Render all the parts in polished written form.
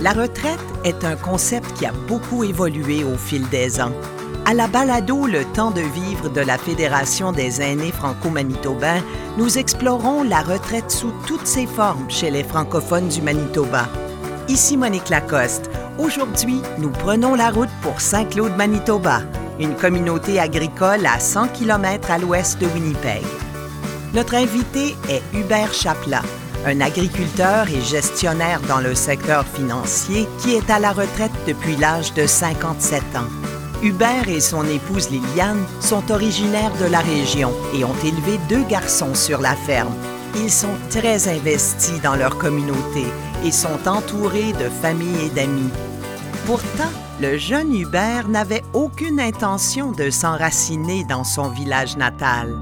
La retraite est un concept qui a beaucoup évolué au fil des ans. À la balado Le temps de vivre de la Fédération des aînés franco-manitobains, nous explorons la retraite sous toutes ses formes chez les francophones du Manitoba. Ici Monique Lacoste. Aujourd'hui, nous prenons la route pour Saint-Claude, Manitoba, une communauté agricole à 100 km à l'ouest de Winnipeg. Notre invité est Hubert Chaplat, un agriculteur et gestionnaire dans le secteur financier qui est à la retraite depuis l'âge de 57 ans. Hubert et son épouse Liliane sont originaires de la région et ont élevé 2 garçons sur la ferme. Ils sont très investis dans leur communauté et sont entourés de famille et d'amis. Pourtant, le jeune Hubert n'avait aucune intention de s'enraciner dans son village natal.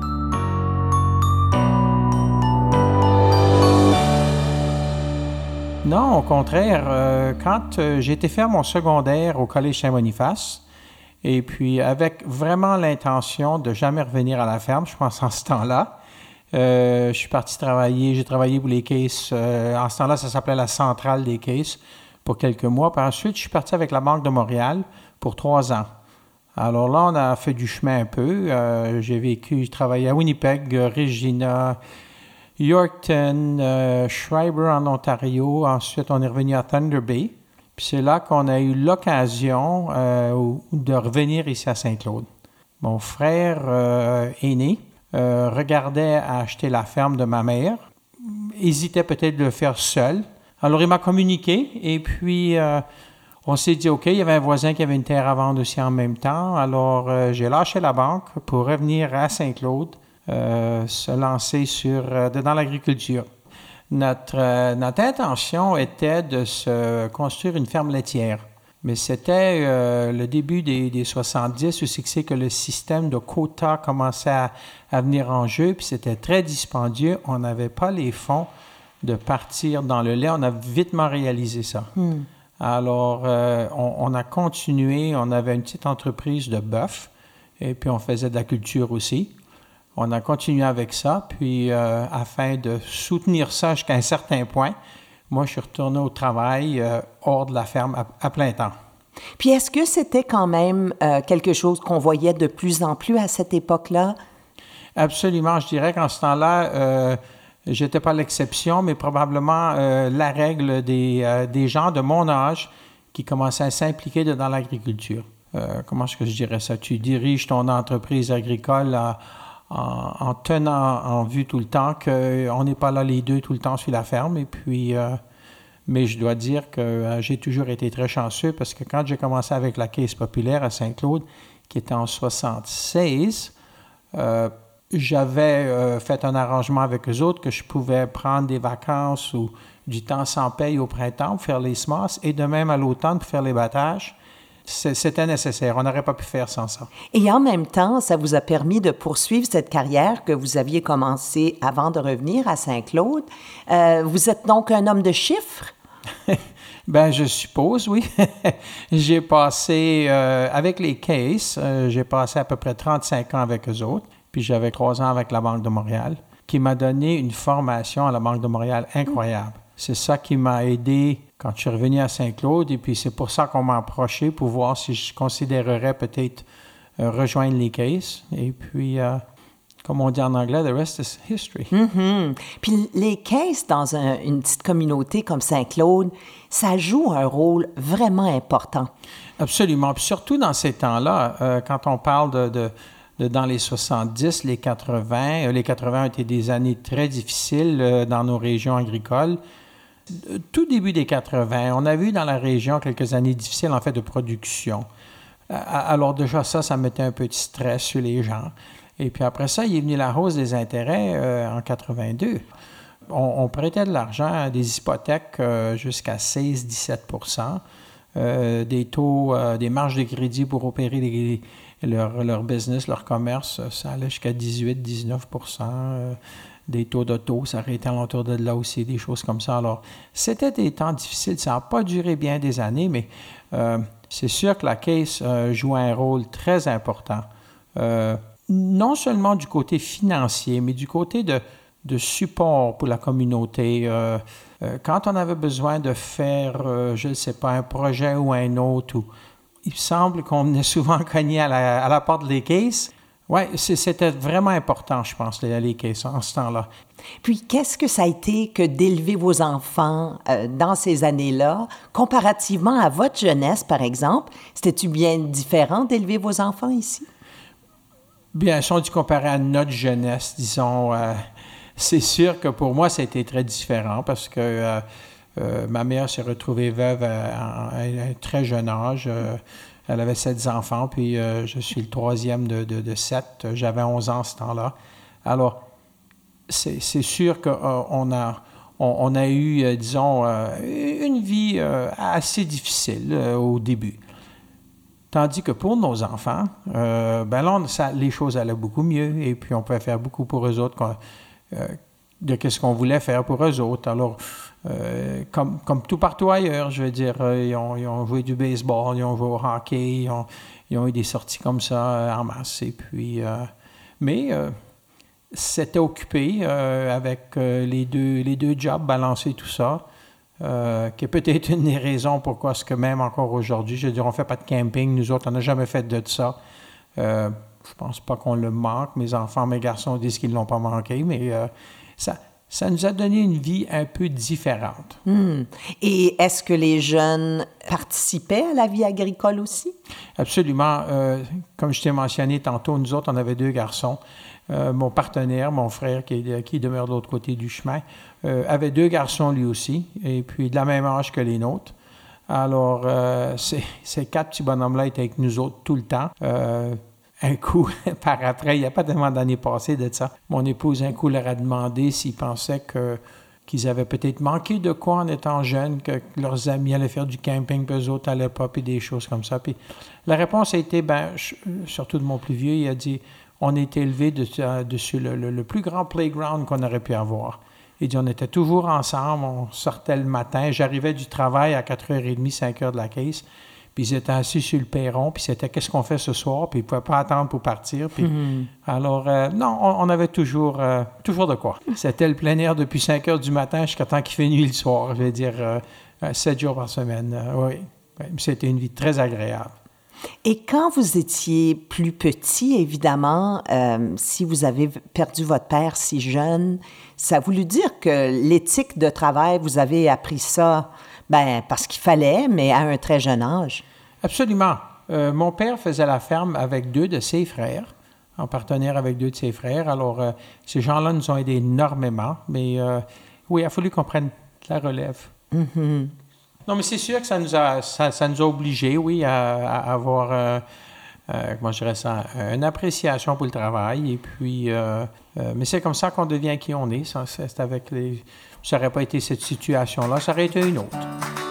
Non, au contraire, quand j'ai été faire mon secondaire au Collège Saint-Boniface, et puis avec vraiment l'intention de jamais revenir à la ferme, je pense en ce temps-là, je suis parti travailler, j'ai travaillé pour les caisses, en ce temps-là, ça s'appelait la centrale des caisses, pour quelques mois. Puis ensuite, je suis parti avec la Banque de Montréal pour 3 ans. Alors là, on a fait du chemin un peu. J'ai travaillé à Winnipeg, Regina, Yorkton, Schreiber en Ontario. Ensuite, on est revenu à Thunder Bay. Puis c'est là qu'on a eu l'occasion de revenir ici à Saint-Claude. Mon frère aîné regardait à acheter la ferme de ma mère. Hésitait peut-être de le faire seul. Alors, il m'a communiqué et puis on s'est dit, OK, il y avait un voisin qui avait une terre à vendre aussi en même temps. Alors, j'ai lâché la banque pour revenir à Saint-Claude, se lancer dans l'agriculture. Notre intention était de se construire une ferme laitière. Mais c'était le début des 70 où c'est que le système de quotas commençait à venir en jeu, puis c'était très dispendieux. On n'avait pas les fonds de partir dans le lait. On a vitement réalisé ça. Alors, on a continué. On avait une petite entreprise de bœuf et puis on faisait de la culture aussi. On a continué avec ça, puis afin de soutenir ça jusqu'à un certain point, moi, je suis retourné au travail hors de la ferme à plein temps. Puis est-ce que c'était quand même quelque chose qu'on voyait de plus en plus à cette époque-là? Absolument. Je dirais qu'en ce temps-là, je n'étais pas l'exception, mais probablement la règle des gens de mon âge qui commençaient à s'impliquer dans l'agriculture. Comment est-ce que je dirais ça? Tu diriges ton entreprise agricole en tenant en vue tout le temps qu'on n'est pas là les deux tout le temps sur la ferme. Et puis, mais je dois dire que j'ai toujours été très chanceux parce que quand j'ai commencé avec la Caisse populaire à Saint-Claude, qui était en 1976, j'avais fait un arrangement avec eux autres que je pouvais prendre des vacances ou du temps sans paye au printemps pour faire les semences et de même à l'automne pour faire les battages. C'était nécessaire. On n'aurait pas pu faire sans ça. Et en même temps, ça vous a permis de poursuivre cette carrière que vous aviez commencée avant de revenir à Saint-Claude. Vous êtes donc un homme de chiffres? Ben, je suppose, oui. J'ai passé, avec les caisses, j'ai passé à peu près 35 ans avec eux autres. Puis j'avais 3 ans avec la Banque de Montréal, qui m'a donné une formation à la Banque de Montréal incroyable. C'est ça qui m'a aidé quand je suis revenu à Saint-Claude, et puis c'est pour ça qu'on m'a approché pour voir si je considérerais peut-être rejoindre les caisses. Et puis, comme on dit en anglais, the rest is history. Puis les caisses dans une petite communauté comme Saint-Claude, ça joue un rôle vraiment important. Absolument. Puis surtout dans ces temps-là, quand on parle de dans les 70, les 80. Les 80 étaient des années très difficiles dans nos régions agricoles. Tout début des 80, on a vu dans la région quelques années difficiles, en fait, de production. Alors déjà, ça mettait un peu de stress sur les gens. Et puis après ça, il est venu la hausse des intérêts en 82. On prêtait de l'argent, des hypothèques jusqu'à 16-17 %, des taux, des marges de crédit pour opérer leur business, leur commerce, ça allait jusqu'à 18-19 %. Des taux d'auto, ça aurait été à l'entour de là aussi, des choses comme ça. Alors, c'était des temps difficiles. Ça n'a pas duré bien des années, mais c'est sûr que la Caisse joue un rôle très important. Non seulement du côté financier, mais du côté de de support pour la communauté. Quand on avait besoin de faire, je ne sais pas, un projet ou un autre, il semble qu'on venait souvent cogner à la porte des caisses. Oui, c'était vraiment important, je pense, les caisses en ce temps-là. Puis, qu'est-ce que ça a été que d'élever vos enfants dans ces années-là, comparativement à votre jeunesse, par exemple? C'était-tu bien différent d'élever vos enfants ici? Bien, si on dit comparé à notre jeunesse, disons, c'est sûr que pour moi, ça a été très différent parce que ma mère s'est retrouvée veuve à un très jeune âge. Elle avait 7 enfants, puis je suis le troisième de 7. J'avais 11 ans à ce temps-là. Alors, c'est sûr qu'on a eu, disons, une vie assez difficile au début. Tandis que pour nos enfants, ben là, les choses allaient beaucoup mieux et puis on pouvait faire beaucoup pour eux autres de ce qu'on voulait faire pour eux autres. Alors, comme tout partout ailleurs, je veux dire, ils ont joué du baseball, ils ont joué au hockey, ils ont eu des sorties comme ça en masse. Et puis, mais c'était occupé avec les deux jobs, balancer tout ça. Qui est peut-être une des raisons pourquoi est-ce que même encore aujourd'hui, je veux dire, on ne fait pas de camping, nous autres, on n'a jamais fait de ça. Je pense pas qu'on le manque. Mes enfants, mes garçons disent qu'ils ne l'ont pas manqué, mais ça nous a donné une vie un peu différente. Et est-ce que les jeunes participaient à la vie agricole aussi? Absolument. Comme je t'ai mentionné tantôt, nous autres, on avait 2 garçons. Mon partenaire, mon frère, qui demeure de l'autre côté du chemin, avait 2 garçons lui aussi, et puis de la même âge que les nôtres. Alors, ces 4 petits bonhommes-là étaient avec nous autres tout le temps. Un coup, par après, il n'y a pas tellement d'années passées de ça, mon épouse, un coup, leur a demandé s'ils pensaient qu'ils avaient peut-être manqué de quoi en étant jeunes, que leurs amis allaient faire du camping, puis eux autres n'allaient pas, puis des choses comme ça. Puis la réponse a été, surtout de mon plus vieux, il a dit... On était élevés dessus le plus grand playground qu'on aurait pu avoir. Il dit, on était toujours ensemble, on sortait le matin. J'arrivais du travail à 4h30, 5h de la caisse, puis ils étaient assis sur le perron, puis c'était « Qu'est-ce qu'on fait ce soir? » Puis ils ne pouvaient pas attendre pour partir. Puis, alors, non, on avait toujours de quoi. C'était le plein air depuis 5h du matin jusqu'à temps qu'il fait nuit le soir. Je veux dire, 7 jours par semaine. Oui, c'était une vie très agréable. Et quand vous étiez plus petit, évidemment, si vous avez perdu votre père si jeune, ça a voulu dire que l'éthique de travail, vous avez appris ça, parce qu'il fallait, mais à un très jeune âge. Absolument. Mon père faisait la ferme avec 2 de ses frères, en partenaire avec 2 de ses frères. Alors, ces gens-là nous ont aidés énormément, mais oui, il a fallu qu'on prenne la relève. Mm-hmm. Non, mais c'est sûr que ça nous a obligés, oui, à avoir, comment je dirais ça, une appréciation pour le travail. Et puis, mais c'est comme ça qu'on devient qui on est. C'est avec ça n'aurait pas été cette situation-là, ça aurait été une autre.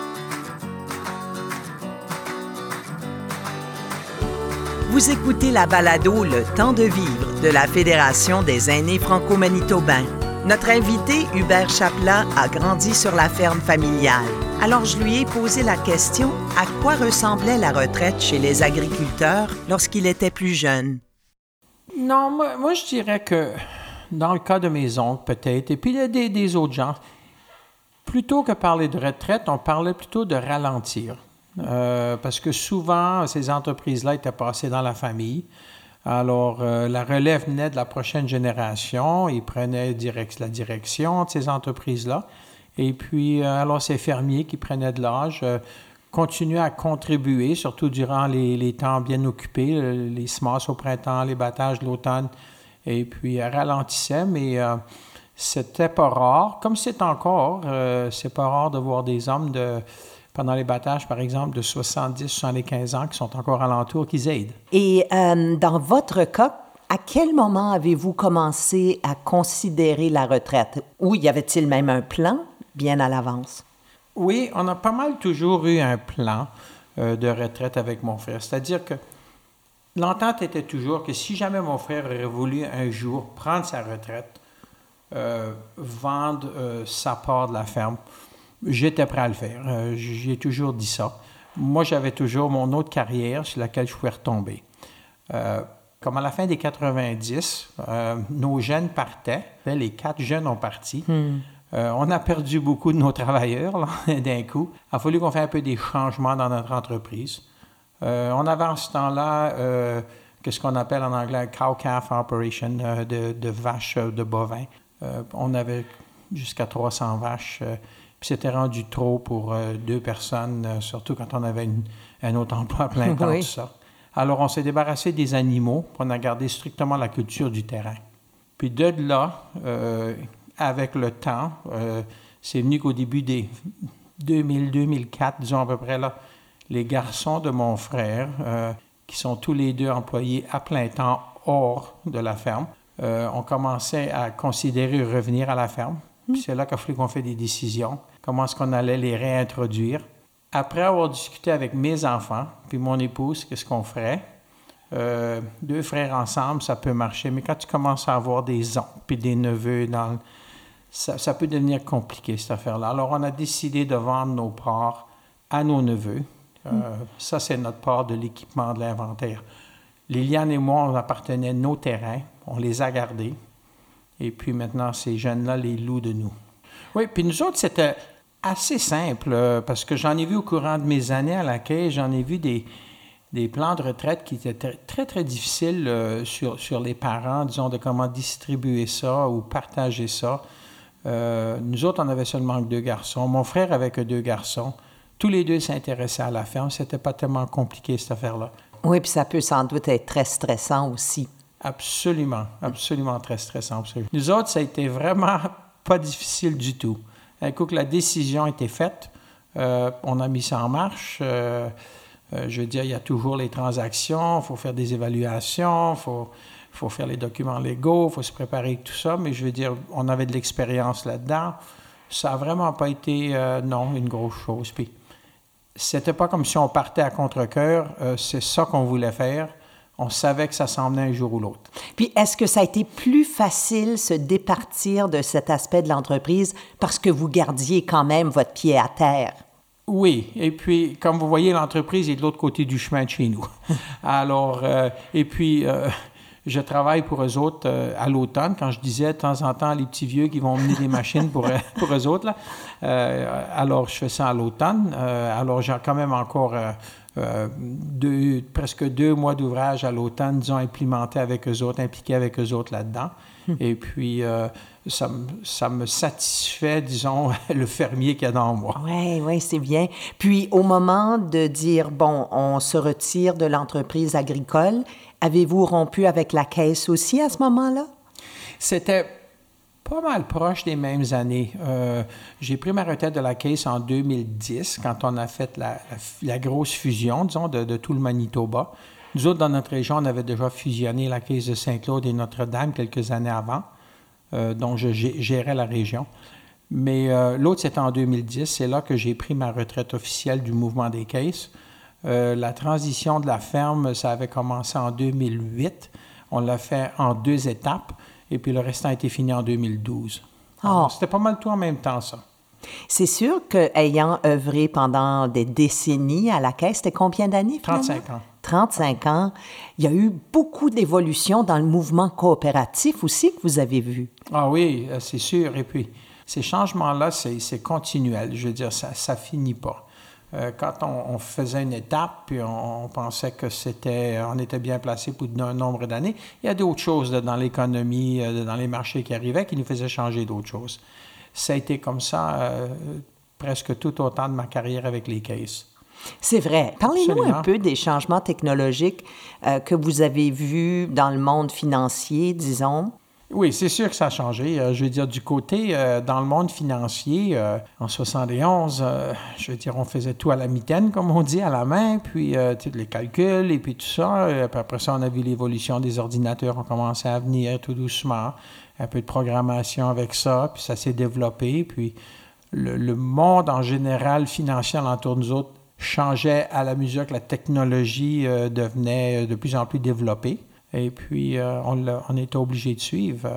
Vous écoutez la balado Le temps de vivre de la Fédération des aînés franco-manitobains. Notre invité, Hubert Chaplat, a grandi sur la ferme familiale. Alors, je lui ai posé la question à quoi ressemblait la retraite chez les agriculteurs lorsqu'il était plus jeune. Non, moi je dirais que dans le cas de mes oncles, peut-être, et puis des autres gens, plutôt que parler de retraite, on parlait plutôt de ralentir. Parce que souvent, ces entreprises-là étaient passées dans la famille. Alors, la relève venait de la prochaine génération. Ils prenaient la direction de ces entreprises-là. Et puis, alors, ces fermiers qui prenaient de l'âge continuaient à contribuer, surtout durant les temps bien occupés, les semences au printemps, les battages de l'automne. Et puis, ralentissaient, mais c'était pas rare. Comme c'est encore, c'est pas rare de voir des hommes pendant les battages, par exemple, de 70, 75 ans qui sont encore alentours, qui aident. Et dans votre cas, à quel moment avez-vous commencé à considérer la retraite? Ou y avait-il même un plan bien à l'avance? Oui, on a pas mal toujours eu un plan de retraite avec mon frère. C'est-à-dire que l'entente était toujours que si jamais mon frère aurait voulu un jour prendre sa retraite, vendre sa part de la ferme, j'étais prêt à le faire. J'ai toujours dit ça. Moi, j'avais toujours mon autre carrière sur laquelle je pouvais retomber. Comme à la fin des 90, nos jeunes partaient. Les 4 jeunes ont parti. On a perdu beaucoup de nos travailleurs là, d'un coup. Il a fallu qu'on fasse un peu des changements dans notre entreprise. On avait en ce temps-là qu'est-ce qu'on appelle en anglais cow-calf operation, de vaches, de bovins. On avait jusqu'à 300 vaches. Puis c'était rendu trop pour 2 personnes, surtout quand on avait un autre emploi à plein temps, tout ça. Alors, on s'est débarrassé des animaux, puis on a gardé strictement la culture du terrain. Puis de là, avec le temps, c'est venu qu'au début des 2000-2004, disons à peu près là, les garçons de mon frère, qui sont tous les 2 employés à plein temps hors de la ferme, ont commencé à considérer revenir à la ferme. Puis c'est là qu'il a fallu qu'on fait des décisions. Comment est-ce qu'on allait les réintroduire? Après avoir discuté avec mes enfants, puis mon épouse, qu'est-ce qu'on ferait? 2 frères ensemble, ça peut marcher, mais quand tu commences à avoir des oncles puis des neveux, ça peut devenir compliqué, cette affaire-là. Alors, on a décidé de vendre nos parts à nos neveux. Ça, c'est notre part de l'équipement de l'inventaire. Liliane et moi, on appartenait à nos terrains, on les a gardés, et puis maintenant, ces jeunes-là les louent de nous. Oui, puis nous autres, c'était assez simple, parce que j'en ai vu au courant de mes années à la caisse, j'en ai vu des plans de retraite qui étaient très, très difficiles sur les parents, disons, de comment distribuer ça ou partager ça. Nous autres, on avait seulement que 2 garçons. Mon frère avait que 2 garçons. Tous les 2 s'intéressaient à la ferme. C'était pas tellement compliqué, cette affaire-là. Oui, puis ça peut sans doute être très stressant aussi. Absolument très stressant. Nous autres, ça a été vraiment pas difficile du tout. Un coup que la décision a été faite, on a mis ça en marche. Je veux dire, il y a toujours les transactions, il faut faire des évaluations, il faut faire les documents légaux, il faut se préparer avec tout ça, mais je veux dire, on avait de l'expérience là-dedans. Ça n'a vraiment pas été, une grosse chose. Puis, c'était pas comme si on partait à contre-cœur, c'est ça qu'on voulait faire. On savait que ça s'en venait un jour ou l'autre. Puis, est-ce que ça a été plus facile se départir de cet aspect de l'entreprise parce que vous gardiez quand même votre pied à terre? Oui, et puis, comme vous voyez, l'entreprise est de l'autre côté du chemin de chez nous. Alors, je travaille pour eux autres à l'automne, quand je disais de temps en temps les petits vieux qui vont mener des machines pour eux autres. Là. Alors, je fais ça à l'automne. Alors, j'ai quand même encore presque 2 mois d'ouvrage à l'automne, disons, implémenté avec eux autres, impliqué avec eux autres là-dedans. Et puis, ça me satisfait, disons, le fermier qu'il y a dans moi. Oui, c'est bien. Puis, au moment de dire, bon, on se retire de l'entreprise agricole, avez-vous rompu avec la caisse aussi à ce moment-là? C'était pas mal proche des mêmes années. J'ai pris ma retraite de la caisse en 2010, quand on a fait la grosse fusion, disons, de tout le Manitoba. Nous autres, dans notre région, on avait déjà fusionné la caisse de Saint-Claude et Notre-Dame quelques années avant, dont je gérais la région. Mais l'autre, c'était en 2010. C'est là que j'ai pris ma retraite officielle du mouvement des caisses. La transition de la ferme, ça avait commencé en 2008. On l'a fait en 2 étapes. Et puis le restant a été fini en 2012. Alors, c'était pas mal tout en même temps, ça. C'est sûr qu'ayant œuvré pendant des décennies à la caisse, c'était combien d'années, finalement? 35 ans. 35 ans. Il y a eu beaucoup d'évolutions dans le mouvement coopératif aussi que vous avez vu. Ah oui, c'est sûr. Et puis, ces changements-là, c'est continuel. Je veux dire, ça finit pas. Quand on faisait une étape, puis on pensait que on était bien placé pour un nombre d'années, il y a d'autres choses dans l'économie, dans les marchés qui arrivaient qui nous faisaient changer d'autres choses. Ça a été comme ça presque tout autant de ma carrière avec les caisses. C'est vrai. Parlez-nous Absolument. un peu des changements technologiques que vous avez vus dans le monde financier, disons. Oui, c'est sûr que ça a changé. Je veux dire, du côté, dans le monde financier, en 71, je veux dire, on faisait tout à la mitaine, comme on dit, à la main, puis les calculs, et puis tout ça. Puis après ça, on a vu l'évolution des ordinateurs, on commençait à venir tout doucement, un peu de programmation avec ça, puis ça s'est développé. Puis le monde en général financier alentour de nous autres changeait à la mesure que la technologie devenait de plus en plus développée. Et puis, on était obligé de suivre.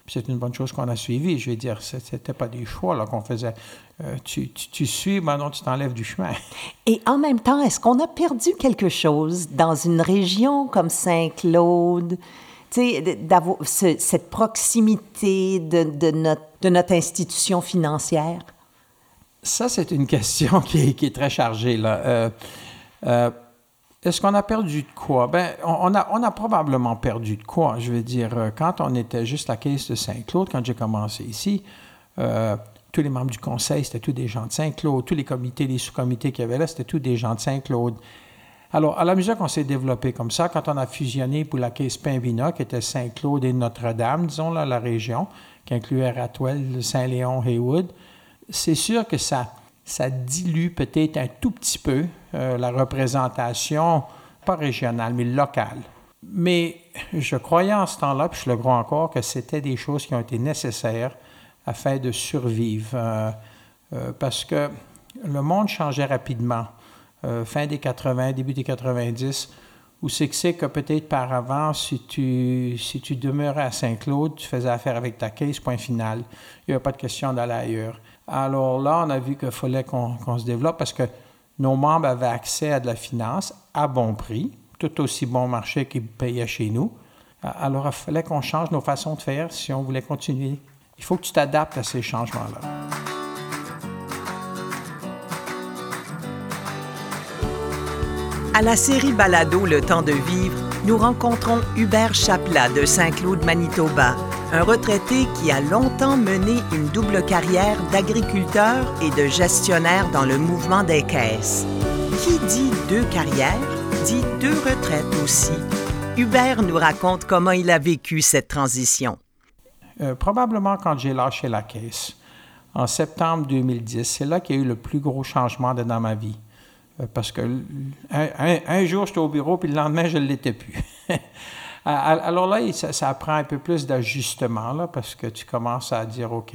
Puis c'est une bonne chose qu'on a suivie. Je veux dire, c'était pas des choix là, qu'on faisait. Tu suis, maintenant tu t'enlèves du chemin. Et en même temps, est-ce qu'on a perdu quelque chose dans une région comme Saint-Claude? Tu sais, d'avoir cette proximité de notre institution financière? Ça, c'est une question qui est très chargée, là. Est-ce qu'on a perdu de quoi? Bien, on a probablement perdu de quoi. Je veux dire, quand on était juste la caisse de Saint-Claude, quand j'ai commencé ici, tous les membres du conseil, c'était tous des gens de Saint-Claude. Tous les comités, les sous-comités qu'il y avait là, c'était tous des gens de Saint-Claude. Alors, à la mesure qu'on s'est développé comme ça, quand on a fusionné pour la caisse Pinvina, qui était Saint-Claude et Notre-Dame, disons, là, la région, qui incluait Ratwell, Saint-Léon, Haywood, c'est sûr que ça dilue peut-être un tout petit peu la représentation, pas régionale, mais locale. Mais je croyais en ce temps-là, puis je le crois encore, que c'était des choses qui ont été nécessaires afin de survivre. Parce que le monde changeait rapidement. Fin des 80, début des 90, où c'est que peut-être par avant, si tu demeurais à Saint-Claude, tu faisais affaire avec ta caisse, point final. Il n'y avait pas de question d'aller ailleurs. Alors là, on a vu qu'il fallait qu'on se développe parce que nos membres avaient accès à de la finance à bon prix, tout aussi bon marché qu'ils payaient chez nous. Alors, il fallait qu'on change nos façons de faire si on voulait continuer. Il faut que tu t'adaptes à ces changements-là. À la série Balado Le temps de vivre, nous rencontrons Hubert Chaplat de Saint-Claude, Manitoba, un retraité qui a longtemps mené une double carrière d'agriculteur et de gestionnaire dans le mouvement des caisses. Qui dit deux carrières, dit deux retraites aussi. Hubert nous raconte comment il a vécu cette transition. Probablement quand j'ai lâché la caisse, en septembre 2010, c'est là qu'il y a eu le plus gros changement dans ma vie. Parce que un jour, j'étais au bureau, puis le lendemain, je ne l'étais plus. Alors là, ça prend un peu plus d'ajustement, là, parce que tu commences à dire, OK,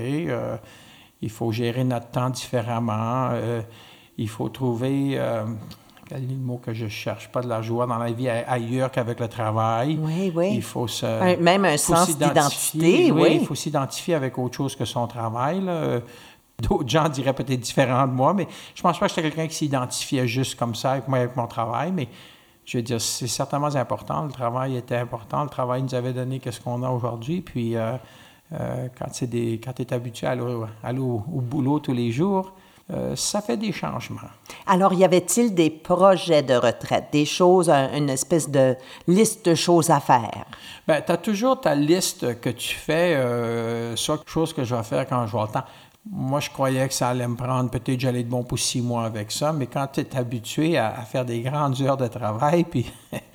il faut gérer notre temps différemment, il faut trouver, quel est le mot que je cherche, pas de la joie dans la vie ailleurs qu'avec le travail. Oui, oui. Il faut même un sens d'identité, oui. Il faut s'identifier avec autre chose que son travail, là. D'autres gens diraient peut-être différent de moi, mais je pense pas que j'étais quelqu'un qui s'identifiait juste comme ça avec mon travail, mais je veux dire, c'est certainement important. Le travail était important. Le travail nous avait donné ce qu'on a aujourd'hui. Puis, quand tu es habitué à aller au boulot tous les jours, ça fait des changements. Alors, y avait-il des projets de retraite, des choses, une espèce de liste de choses à faire? Bien, tu as toujours ta liste que tu fais, soit chose que je vais faire quand je vais le temps. Moi, je croyais que ça allait me prendre, peut-être j'allais être bon pour 6 mois avec ça, mais quand tu es habitué à faire des grandes heures de travail, puis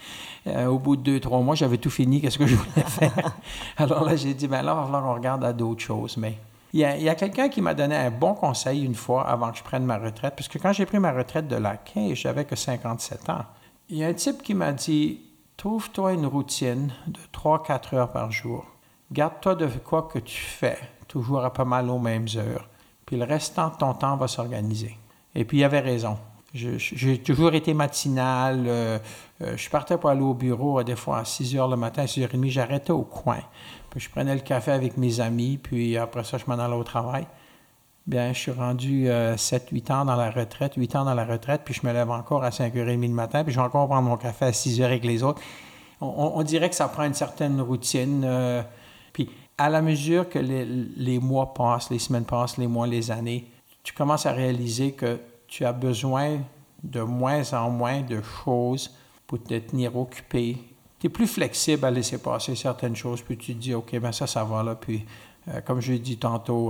au bout de 2-3 mois, j'avais tout fini, qu'est-ce que je voulais faire? Alors là, j'ai dit, bien là, il va falloir qu'on regarde à d'autres choses. Mais il y a quelqu'un qui m'a donné un bon conseil une fois avant que je prenne ma retraite, parce que quand j'ai pris ma retraite de la caisse, j'avais que 57 ans. Il y a un type qui m'a dit, trouve-toi une routine de 3-4 heures par jour. Garde-toi de quoi que tu fais, toujours à pas mal aux mêmes heures. Puis le restant de ton temps va s'organiser. Et puis il avait raison. J'ai toujours été matinal. Je partais pour aller au bureau des fois à 6 heures le matin, à 6h30. J'arrêtais au coin. Puis je prenais le café avec mes amis. Puis après ça, je m'en allais au travail. Bien, je suis rendu 7-8 ans dans la retraite, 8 ans dans la retraite. Puis je me lève encore à 5h30 le matin. Puis je vais encore prendre mon café à 6 heures avec les autres. On dirait que ça prend une certaine routine. Puis à la mesure que les mois passent, les semaines passent, les mois, les années, tu commences à réaliser que tu as besoin de moins en moins de choses pour te tenir occupé. Tu es plus flexible à laisser passer certaines choses, puis tu te dis, OK, ben ça va là. Puis, comme je l'ai dit tantôt,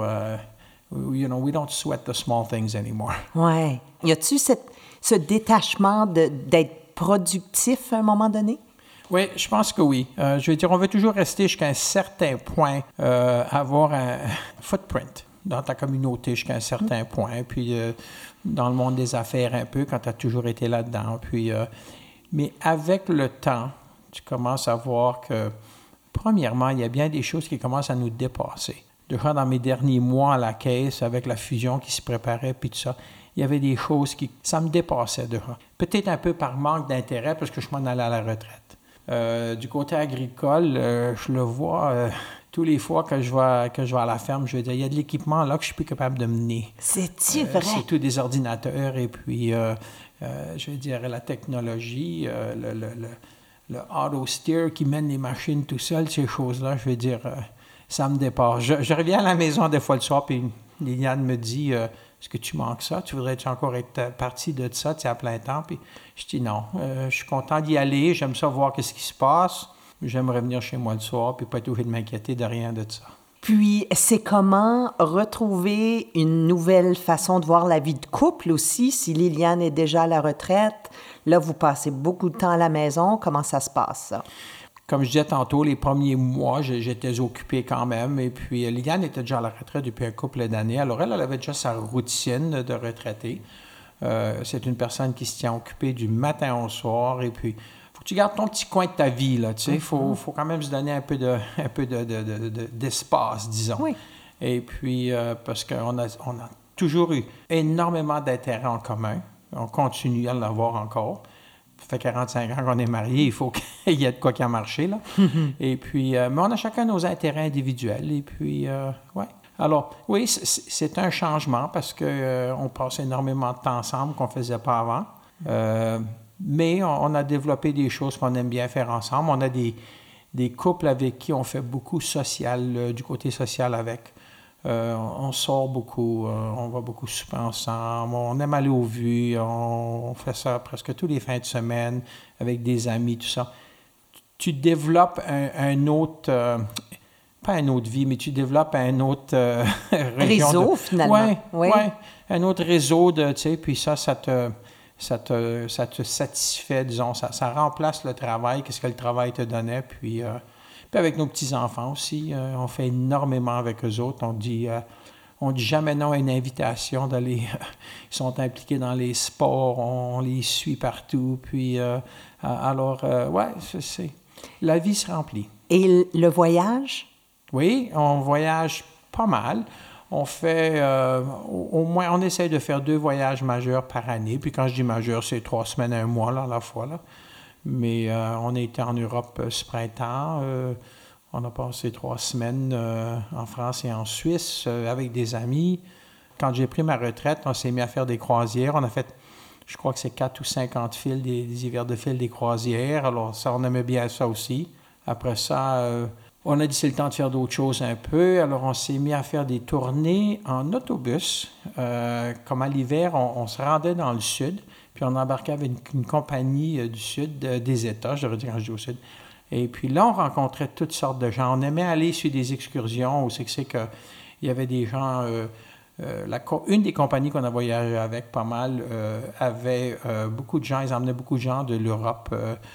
we don't sweat the small things anymore. Oui. Y a-tu ce détachement d'être productif à un moment donné? Oui, je pense que oui. Je veux dire, on veut toujours rester jusqu'à un certain point, avoir un footprint dans ta communauté jusqu'à un certain point, puis dans le monde des affaires un peu, quand tu as toujours été là-dedans. Puis, mais avec le temps, tu commences à voir que, premièrement, il y a bien des choses qui commencent à nous dépasser. Déjà, dans mes derniers mois à la caisse, avec la fusion qui se préparait, puis tout ça, il y avait des choses ça me dépassait déjà. Peut-être un peu par manque d'intérêt, parce que je m'en allais à la retraite. Du côté agricole, je le vois, tous les fois que je vais à la ferme, je veux dire, il y a de l'équipement là que je suis plus capable de mener. C'est-tu vrai? C'est tout des ordinateurs et puis, je veux dire, la technologie, le auto-steer qui mène les machines tout seul, ces choses-là, je veux dire, ça me dépasse. Je reviens à la maison des fois le soir, puis Liliane me dit, est-ce que tu manques ça? Tu voudrais-tu encore être partie de ça, tu sais, à plein temps? Puis je dis non, je suis content d'y aller, j'aime ça voir qu'est-ce qui se passe. J'aime revenir chez moi le soir, puis pas être obligé de m'inquiéter de rien de ça. Puis, c'est comment retrouver une nouvelle façon de voir la vie de couple aussi, si Liliane est déjà à la retraite. Là, vous passez beaucoup de temps à la maison. Comment ça se passe, ça? Comme je disais tantôt, les premiers mois, j'étais occupé quand même. Et puis, Liliane était déjà à la retraite depuis un couple d'années. Alors, elle avait déjà sa routine de retraité. C'est une personne qui se tient occupée du matin au soir. Et puis, faut que tu gardes ton petit coin de ta vie, là, tu sais. Faut quand même se donner un peu d'espace, disons. Oui. Et puis, parce qu'on a toujours eu énormément d'intérêts en commun. On continue à l'avoir encore. Ça fait 45 ans qu'on est mariés, il faut qu'il y ait de quoi qui a marché, là. Et puis, mais on a chacun nos intérêts individuels. Et puis, ouais. Alors, oui, c'est un changement parce qu'on passe énormément de temps ensemble qu'on ne faisait pas avant. Mais on a développé des choses qu'on aime bien faire ensemble. On a des couples avec qui on fait beaucoup social, du côté social avec. On sort beaucoup, on va beaucoup souper ensemble, on aime aller aux vues, on fait ça presque tous les fins de semaine avec des amis, tout ça. Tu développes un autre, pas une autre vie, mais tu développes un autre réseau, finalement. Oui, un autre réseau, tu sais, puis ça te satisfait, disons, ça remplace le travail, qu'est-ce que le travail te donnait, puis avec nos petits-enfants aussi, on fait énormément avec eux autres. On dit jamais non à une invitation d'aller. Ils sont impliqués dans les sports, on les suit partout. Puis, alors, ouais, la vie se remplit. Et le voyage? Oui, on voyage pas mal. On fait, au moins, on essaie de faire 2 voyages majeurs par année. Puis quand je dis majeur, c'est 3 semaines, 1 mois là, à la fois, là. Mais on a été en Europe ce printemps. On a passé 3 semaines en France et en Suisse avec des amis. Quand j'ai pris ma retraite, on s'est mis à faire des croisières. On a fait, je crois que c'est 4 ou 50 fils, des hivers de fil, des croisières. Alors ça, on aimait bien ça aussi. Après ça, on a dit c'est le temps de faire d'autres choses un peu. Alors on s'est mis à faire des tournées en autobus. Comme à l'hiver, on se rendait dans le sud. Puis on embarquait avec une compagnie du sud, des États, je devrais dire quand je dis au sud. Et puis là, on rencontrait toutes sortes de gens. On aimait aller sur des excursions où c'est qu'il y avait des gens... une des compagnies qu'on a voyagé avec pas mal avait beaucoup de gens, ils emmenaient beaucoup de gens de l'Europe,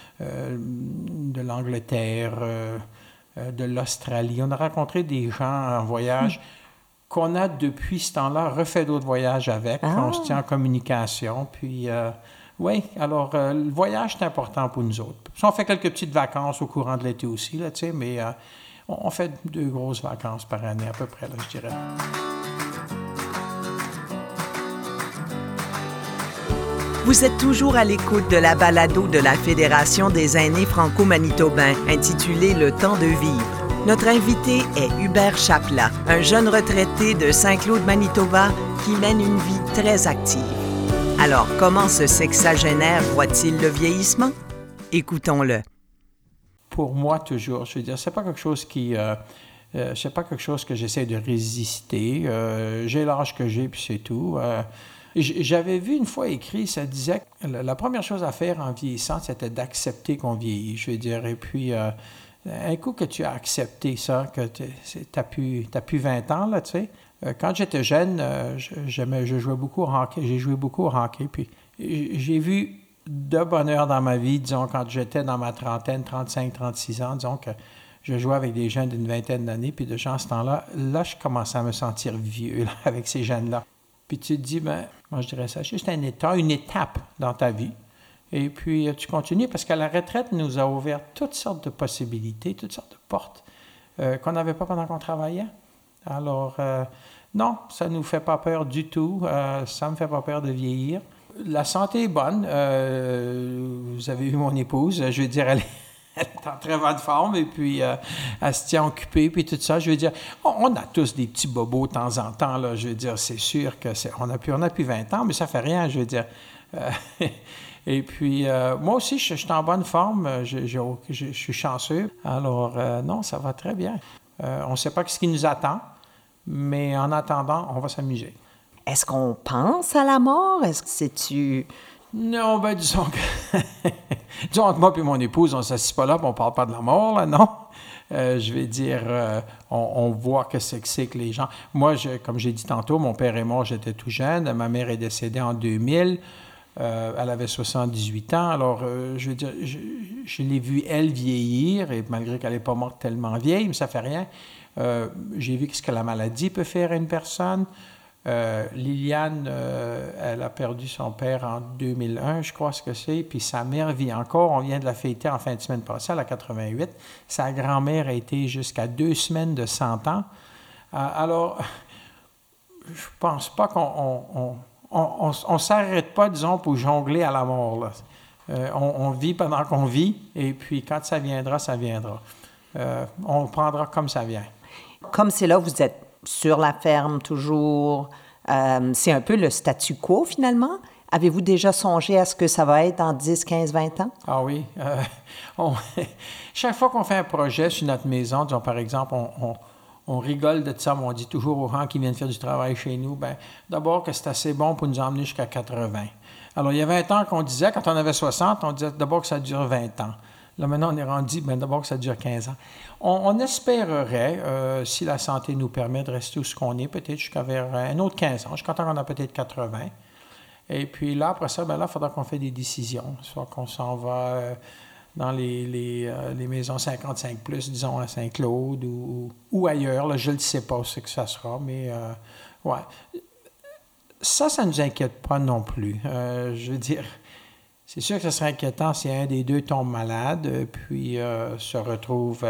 de l'Angleterre, de l'Australie. On a rencontré des gens en voyage qu'on a depuis ce temps-là refait d'autres voyages avec. On se tient en communication. Puis, oui, alors le voyage, c'est important pour nous autres. Puis, on fait quelques petites vacances au courant de l'été aussi, là, tu sais, mais on fait 2 grosses vacances par année à peu près, là, je dirais. Vous êtes toujours à l'écoute de la balado de la Fédération des aînés franco-manitobains, intitulée « Le temps de vivre ». Notre invité est Hubert Chaplat, un jeune retraité de Saint-Claude, Manitoba, qui mène une vie très active. Alors, comment ce sexagénaire voit-il le vieillissement? Écoutons-le. Pour moi, toujours, je veux dire, c'est pas quelque chose c'est pas quelque chose que j'essaie de résister. J'ai l'âge que j'ai, puis c'est tout. J'avais vu une fois écrit, ça disait que la première chose à faire en vieillissant, c'était d'accepter qu'on vieillit, je veux dire. Et puis, un coup que tu as accepté ça, que tu n'as plus 20 ans, là, tu sais. Quand j'étais jeune, je jouais beaucoup au hockey. J'ai joué beaucoup au hockey. Puis j'ai vu de bonheur dans ma vie, disons, quand j'étais dans ma trentaine, 35, 36 ans, disons que je jouais avec des jeunes d'une vingtaine d'années. Puis de gens, à ce temps-là, là, je commençais à me sentir vieux là, avec ces jeunes-là. Puis tu te dis, ben, moi je dirais ça, c'est juste un état, une étape dans ta vie. Et puis tu continues parce que la retraite nous a ouvert toutes sortes de possibilités, toutes sortes de portes qu'on n'avait pas pendant qu'on travaillait. Alors, non, ça ne nous fait pas peur du tout. Ça ne me fait pas peur de vieillir. La santé est bonne. Vous avez vu mon épouse. Je veux dire, Elle est en très bonne forme et puis elle se tient occupée puis tout ça. Je veux dire, on a tous des petits bobos de temps en temps, là. Je veux dire, c'est sûr que on a plus 20 ans, mais ça fait rien, je veux dire. Et puis, moi aussi, je suis en bonne forme. Je suis chanceux. Alors, non, ça va très bien. On ne sait pas ce qui nous attend, mais en attendant, on va s'amuser. Est-ce qu'on pense à la mort? Est-ce que c'est-tu... Non, ben disons que... disons que moi et mon épouse, on ne s'assied pas là et on ne parle pas de la mort, là, non. Je vais dire, on voit que c'est que les gens... Moi, comme j'ai dit tantôt, mon père est mort, j'étais tout jeune. Ma mère est décédée en 2000. Elle avait 78 ans. Alors, je veux dire, je l'ai vue, elle, vieillir, et malgré qu'elle n'est pas morte tellement vieille, mais ça ne fait rien. J'ai vu ce que la maladie peut faire à une personne. Liliane, elle a perdu son père en 2001, je crois ce que c'est, puis sa mère vit encore. On vient de la fêter en fin de semaine passée, elle a 88. Sa grand-mère a été jusqu'à 2 semaines de 100 ans. Alors, je pense pas qu'on s'arrête pas, disons, pour jongler à la mort, là. On vit pendant qu'on vit, et puis quand ça viendra, ça viendra. On le prendra comme ça vient. Comme c'est là, vous êtes sur la ferme toujours, c'est un peu le statu quo finalement. Avez-vous déjà songé à ce que ça va être dans 10, 15, 20 ans? Ah oui. Chaque fois qu'on fait un projet sur notre maison, disons par exemple, on rigole de ça, mais on dit toujours aux gens qui viennent faire du travail chez nous, bien, d'abord que c'est assez bon pour nous emmener jusqu'à 80. Alors, il y a 20 ans qu'on disait, quand on avait 60, on disait d'abord que ça dure 20 ans. Là, maintenant, on est rendu, bien, d'abord que ça dure 15 ans. On espérerait, si la santé nous permet de rester où ce qu'on est, peut-être jusqu'à vers un autre 15 ans. Je suis content qu'on a peut-être 80. Et puis là, après ça, bien là, il faudra qu'on fasse des décisions. Soit qu'on s'en va dans les maisons 55+, disons, à Saint-Claude ou ailleurs. Là, je ne sais pas ce que ça sera, mais ouais. Ça ne nous inquiète pas non plus. Je veux dire, c'est sûr que ça serait inquiétant si un des deux tombe malade, puis se retrouve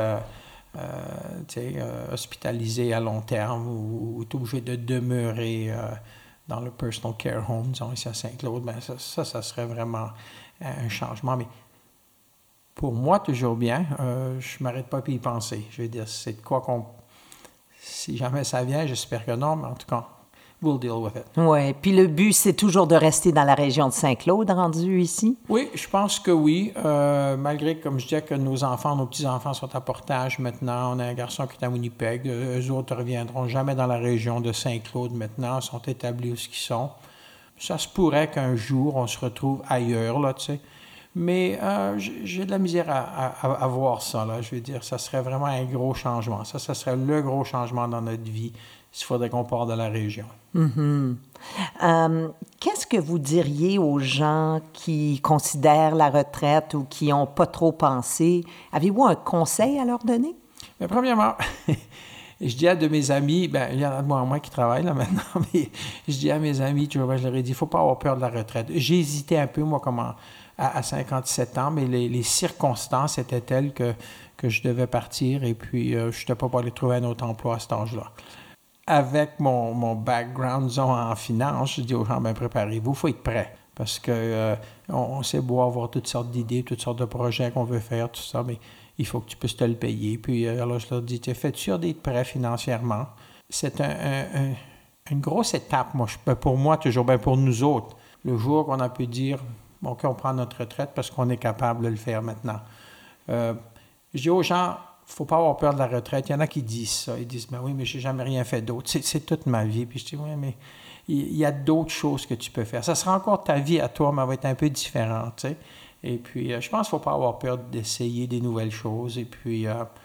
hospitalisé à long terme ou est obligé de demeurer dans le personal care home, disons, ici à Saint-Claude. Bien, ça serait vraiment un changement. Mais pour moi, toujours bien, je ne m'arrête pas pour y penser. Je veux dire, c'est de quoi qu'on... Si jamais ça vient, j'espère que non, mais en tout cas, we'll deal with it. Oui, puis le but, c'est toujours de rester dans la région de Saint-Claude, rendu ici? Oui, je pense que oui. Malgré, comme je disais, que nos enfants, nos petits-enfants sont à Portage maintenant. On a un garçon qui est à Winnipeg. Eux autres ne reviendront jamais dans la région de Saint-Claude maintenant. Ils sont établis où ils sont. Ça se pourrait qu'un jour, on se retrouve ailleurs, là, tu sais. Mais j'ai de la misère à voir ça, là. Je veux dire, ça serait vraiment un gros changement. Ça serait le gros changement dans notre vie s'il faudrait qu'on parte de la région. Mm-hmm. Qu'est-ce que vous diriez aux gens qui considèrent la retraite ou qui n'ont pas trop pensé? Avez-vous un conseil à leur donner? Mais premièrement, je dis à de mes amis, bien, il y en a de moins en moins qui travaillent là maintenant, mais je dis à mes amis, tu vois, je leur ai dit, il ne faut pas avoir peur de la retraite. J'ai hésité un peu, moi, à 57 ans, mais les circonstances étaient telles que je devais partir et puis je n'étais pas pour aller trouver un autre emploi à cet âge-là. Avec mon background, disons, en finance, je dis aux gens, bien, préparez-vous, il faut être prêt. Parce que on sait beau avoir toutes sortes d'idées, toutes sortes de projets qu'on veut faire, tout ça, mais il faut que tu puisses te le payer. Puis alors, je leur dis, faites sûr d'être prêt financièrement. C'est une grosse étape, pour moi, toujours, bien pour nous autres. Le jour qu'on a pu dire, OK, on prend notre retraite parce qu'on est capable de le faire maintenant. Je dis aux gens, il ne faut pas avoir peur de la retraite. Il y en a qui disent ça. Ils disent, ben oui, mais je n'ai jamais rien fait d'autre. C'est toute ma vie. Puis je dis, oui, mais il y a d'autres choses que tu peux faire. Ça sera encore ta vie à toi, mais elle va être un peu différente, tu sais. Et puis, je pense qu'il ne faut pas avoir peur d'essayer des nouvelles choses. Et puis,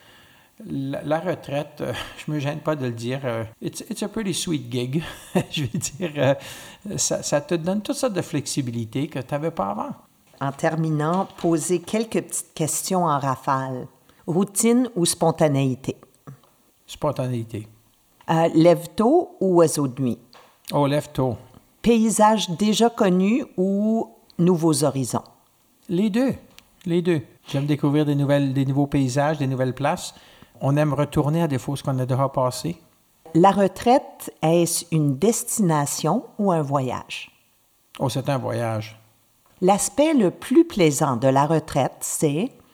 la retraite, je ne me gêne pas de le dire, it's a pretty sweet gig. Je veux dire, ça te donne toutes sortes de flexibilité que tu n'avais pas avant. En terminant, posez quelques petites questions en rafale. Routine ou spontanéité? Spontanéité. Lève-tôt ou oiseau de nuit? Oh, lève-tôt. Paysage déjà connu ou nouveaux horizons? Les deux. J'aime découvrir des nouveaux paysages, des nouvelles places. On aime retourner à des choses qu'on a déjà passées. La retraite, est-ce une destination ou un voyage? Oh, c'est un voyage. L'aspect le plus plaisant de la retraite, c'est?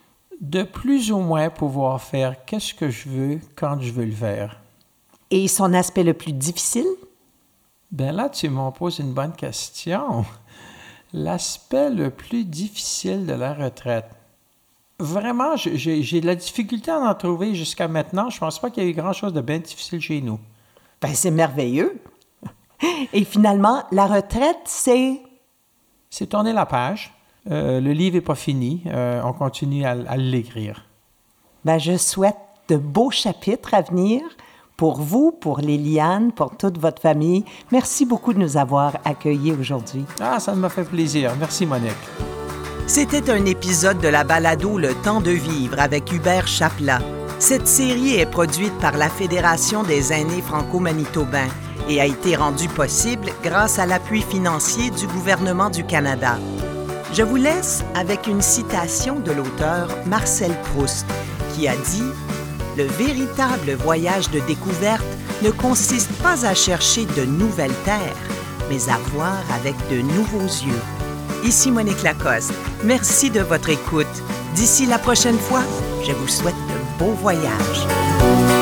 De plus ou moins pouvoir faire qu'est-ce que je veux quand je veux le faire. Et son aspect le plus difficile? Bien là, tu m'en poses une bonne question. L'aspect le plus difficile de la retraite. Vraiment, j'ai de la difficulté à en trouver jusqu'à maintenant. Je ne pense pas qu'il y ait eu grand-chose de bien difficile chez nous. Ben, c'est merveilleux. Et finalement, la retraite, c'est... C'est tourner la page. Le livre n'est pas fini. On continue à l'écrire. Ben, je souhaite de beaux chapitres à venir pour vous, pour Liliane, pour toute votre famille. Merci beaucoup de nous avoir accueillis aujourd'hui. Ah, ça m'a fait plaisir. Merci, Monique. C'était un épisode de la balado Le temps de vivre avec Hubert Chaplat. Cette série est produite par la Fédération des aînés franco-manitobains et a été rendue possible grâce à l'appui financier du gouvernement du Canada. Je vous laisse avec une citation de l'auteur Marcel Proust qui a dit « Le véritable voyage de découverte ne consiste pas à chercher de nouvelles terres, mais à voir avec de nouveaux yeux. » Ici Monique Lacoste. Merci de votre écoute. D'ici la prochaine fois, je vous souhaite de beaux voyages.